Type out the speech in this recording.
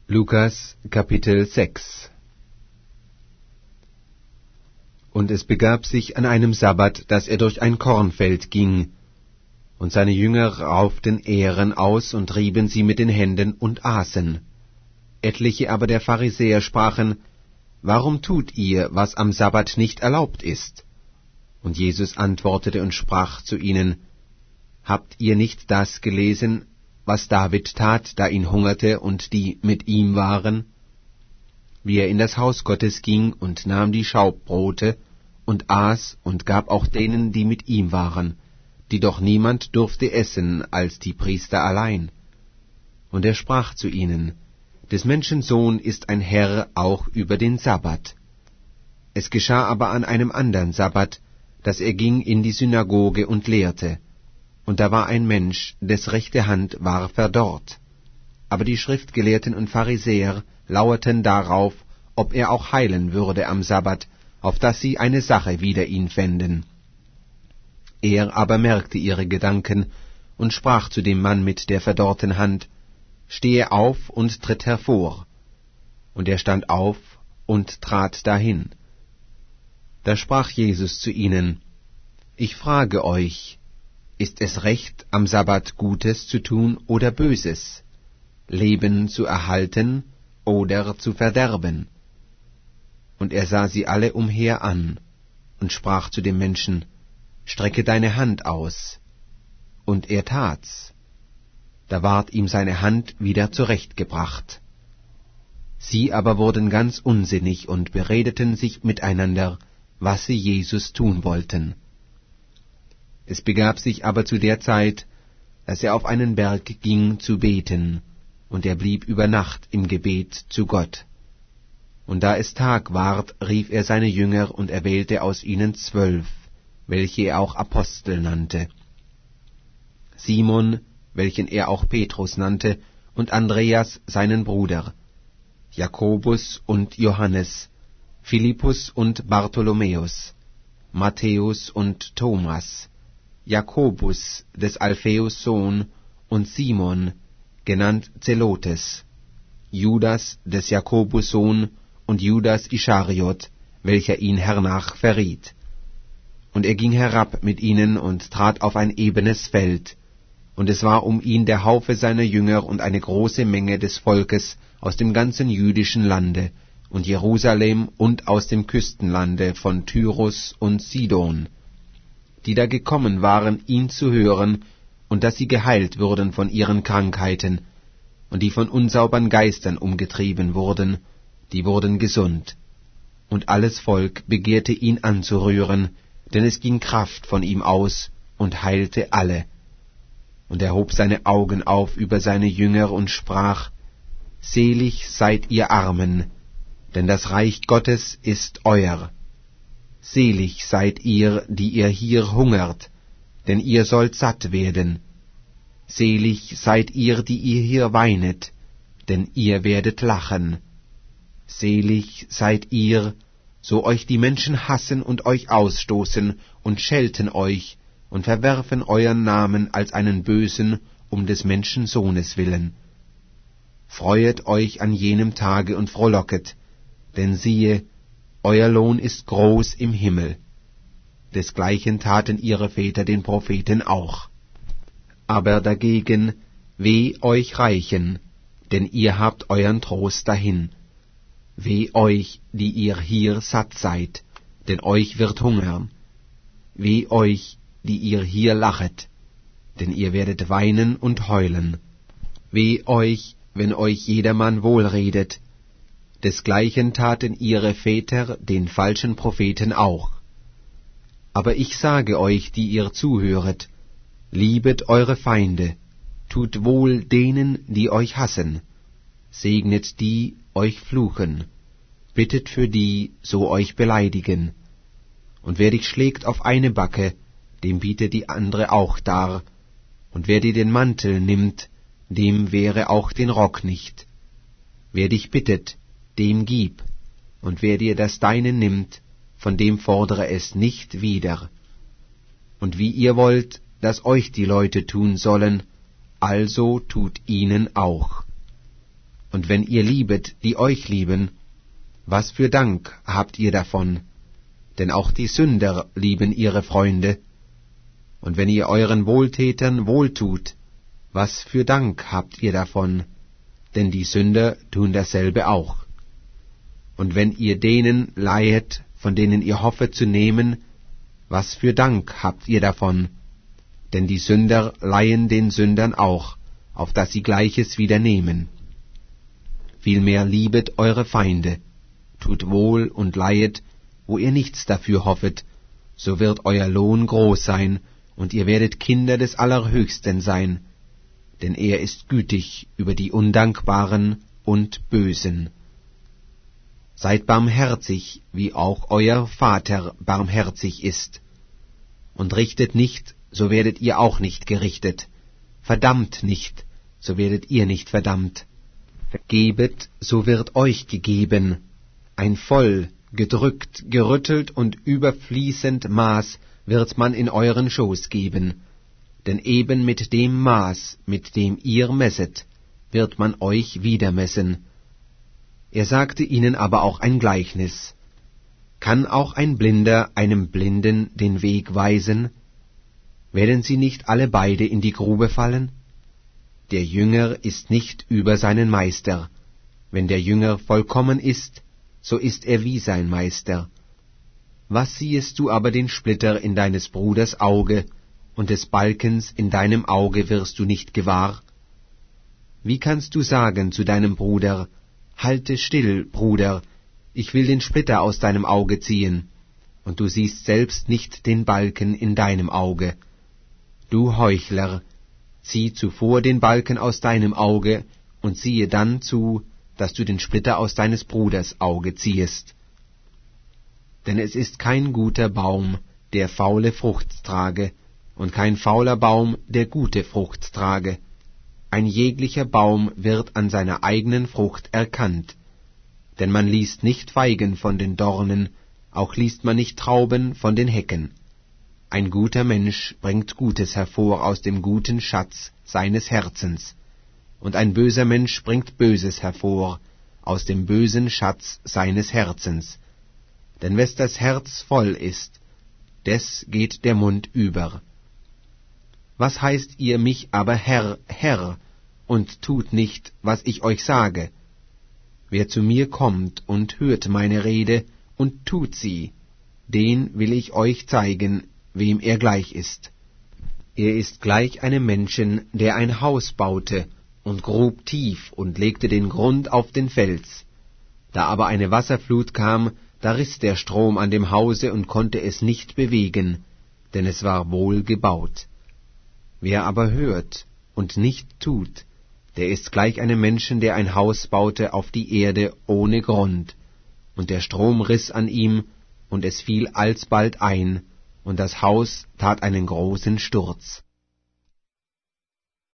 Lukas, Kapitel 6. Und es begab sich an einem Sabbat, dass er durch ein Kornfeld ging, und seine Jünger rauften Ähren aus und rieben sie mit den Händen und aßen. Etliche aber der Pharisäer sprachen: Warum tut ihr, was am Sabbat nicht erlaubt ist? Und Jesus antwortete und sprach zu ihnen: Habt ihr nicht das gelesen, was David tat, da ihn hungerte und die mit ihm waren? Wie er in das Haus Gottes ging und nahm die Schaubrote und aß und gab auch denen, die mit ihm waren, die doch niemand durfte essen als die Priester allein. Und er sprach zu ihnen: Des Menschen Sohn ist ein Herr auch über den Sabbat. Es geschah aber an einem andern Sabbat, dass er ging in die Synagoge und lehrte. Und da war ein Mensch, des rechte Hand war verdorrt. Aber die Schriftgelehrten und Pharisäer lauerten darauf, ob er auch heilen würde am Sabbat, auf dass sie eine Sache wider ihn fänden. Er aber merkte ihre Gedanken und sprach zu dem Mann mit der verdorrten Hand: Stehe auf und tritt hervor. Und er stand auf und trat dahin. Da sprach Jesus zu ihnen: Ich frage euch, ist es recht, am Sabbat Gutes zu tun oder Böses, Leben zu erhalten oder zu verderben? Und er sah sie alle umher an und sprach zu dem Menschen: Strecke deine Hand aus. Und er tat's. Da ward ihm seine Hand wieder zurechtgebracht. Sie aber wurden ganz unsinnig und beredeten sich miteinander, was sie Jesus tun wollten. Es begab sich aber zu der Zeit, dass er auf einen Berg ging zu beten, und er blieb über Nacht im Gebet zu Gott. Und da es Tag ward, rief er seine Jünger und erwählte aus ihnen 12, welche er auch Apostel nannte: Simon, welchen er auch Petrus nannte, und Andreas seinen Bruder, Jakobus und Johannes, Philippus und Bartholomäus, Matthäus und Thomas, Jakobus des Alpheus Sohn und Simon, genannt Zelotes, Judas des Jakobus Sohn und Judas Ischariot, welcher ihn hernach verriet. Und er ging herab mit ihnen und trat auf ein ebenes Feld, und es war um ihn der Haufe seiner Jünger und eine große Menge des Volkes aus dem ganzen jüdischen Lande und Jerusalem und aus dem Küstenlande von Tyrus und Sidon, die da gekommen waren, ihn zu hören, und dass sie geheilt würden von ihren Krankheiten, und die von unsaubern Geistern umgetrieben wurden, die wurden gesund. Und alles Volk begehrte ihn anzurühren, denn es ging Kraft von ihm aus und heilte alle. Und er hob seine Augen auf über seine Jünger und sprach: Selig seid ihr Armen, denn das Reich Gottes ist euer. Selig seid ihr, die ihr hier hungert, denn ihr sollt satt werden. Selig seid ihr, die ihr hier weinet, denn ihr werdet lachen. Selig seid ihr, so euch die Menschen hassen und euch ausstoßen und schelten euch und verwerfen euren Namen als einen Bösen um des Menschensohnes willen. Freuet euch an jenem Tage und frohlocket, denn siehe, euer Lohn ist groß im Himmel. Desgleichen taten ihre Väter den Propheten auch. Aber dagegen, weh euch Reichen, denn ihr habt euren Trost dahin. Weh euch, die ihr hier satt seid, denn euch wird hungern. Weh euch, die ihr hier lachet, denn ihr werdet weinen und heulen. Weh euch, wenn euch jedermann wohlredet. Desgleichen taten ihre Väter den falschen Propheten auch. Aber ich sage euch, die ihr zuhöret, liebet eure Feinde, tut wohl denen, die euch hassen, segnet die euch fluchen, bittet für die, so euch beleidigen. Und wer dich schlägt auf eine Backe, dem biete die andere auch dar, und wer dir den Mantel nimmt, dem wehre auch den Rock nicht. Wer dich bittet, dem gib, und wer dir das Deine nimmt, von dem fordere es nicht wieder. Und wie ihr wollt, dass euch die Leute tun sollen, also tut ihnen auch. Und wenn ihr liebet, die euch lieben, was für Dank habt ihr davon? Denn auch die Sünder lieben ihre Freunde. Und wenn ihr euren Wohltätern wohltut, was für Dank habt ihr davon? Denn die Sünder tun dasselbe auch. Und wenn ihr denen leihet, von denen ihr hoffet zu nehmen, was für Dank habt ihr davon? Denn die Sünder leihen den Sündern auch, auf dass sie Gleiches wieder nehmen. Vielmehr liebet eure Feinde, tut wohl und leihet, wo ihr nichts dafür hoffet, so wird euer Lohn groß sein, und ihr werdet Kinder des Allerhöchsten sein, denn er ist gütig über die Undankbaren und Bösen. Seid barmherzig, wie auch euer Vater barmherzig ist. Und richtet nicht, so werdet ihr auch nicht gerichtet. Verdammt nicht, so werdet ihr nicht verdammt. Gebet, so wird euch gegeben. Ein voll, gedrückt, gerüttelt und überfließend Maß wird man in euren Schoß geben. Denn eben mit dem Maß, mit dem ihr messet, wird man euch wieder messen. Er sagte ihnen aber auch ein Gleichnis. Kann auch ein Blinder einem Blinden den Weg weisen? Werden sie nicht alle beide in die Grube fallen? Der Jünger ist nicht über seinen Meister. Wenn der Jünger vollkommen ist, so ist er wie sein Meister. Was siehest du aber den Splitter in deines Bruders Auge, und des Balkens in deinem Auge wirst du nicht gewahr? Wie kannst du sagen zu deinem Bruder, halte still, Bruder, ich will den Splitter aus deinem Auge ziehen, und du siehst selbst nicht den Balken in deinem Auge? Du Heuchler, zieh zuvor den Balken aus deinem Auge, und siehe dann zu, dass du den Splitter aus deines Bruders Auge ziehest. Denn es ist kein guter Baum, der faule Frucht trage, und kein fauler Baum, der gute Frucht trage. Ein jeglicher Baum wird an seiner eigenen Frucht erkannt. Denn man liest nicht Feigen von den Dornen, auch liest man nicht Trauben von den Hecken. Ein guter Mensch bringt Gutes hervor aus dem guten Schatz seines Herzens, und ein böser Mensch bringt Böses hervor aus dem bösen Schatz seines Herzens. Denn wes das Herz voll ist, des geht der Mund über. Was heißt ihr mich aber Herr, Herr, und tut nicht, was ich euch sage? Wer zu mir kommt und hört meine Rede und tut sie, den will ich euch zeigen, wem er gleich ist. Er ist gleich einem Menschen, der ein Haus baute und grub tief und legte den Grund auf den Fels. Da aber eine Wasserflut kam, da riß der Strom an dem Hause und konnte es nicht bewegen, denn es war wohl gebaut. Wer aber hört und nicht tut, der ist gleich einem Menschen, der ein Haus baute auf die Erde ohne Grund. Und der Strom riß an ihm, und es fiel alsbald ein, und das Haus tat einen großen Sturz.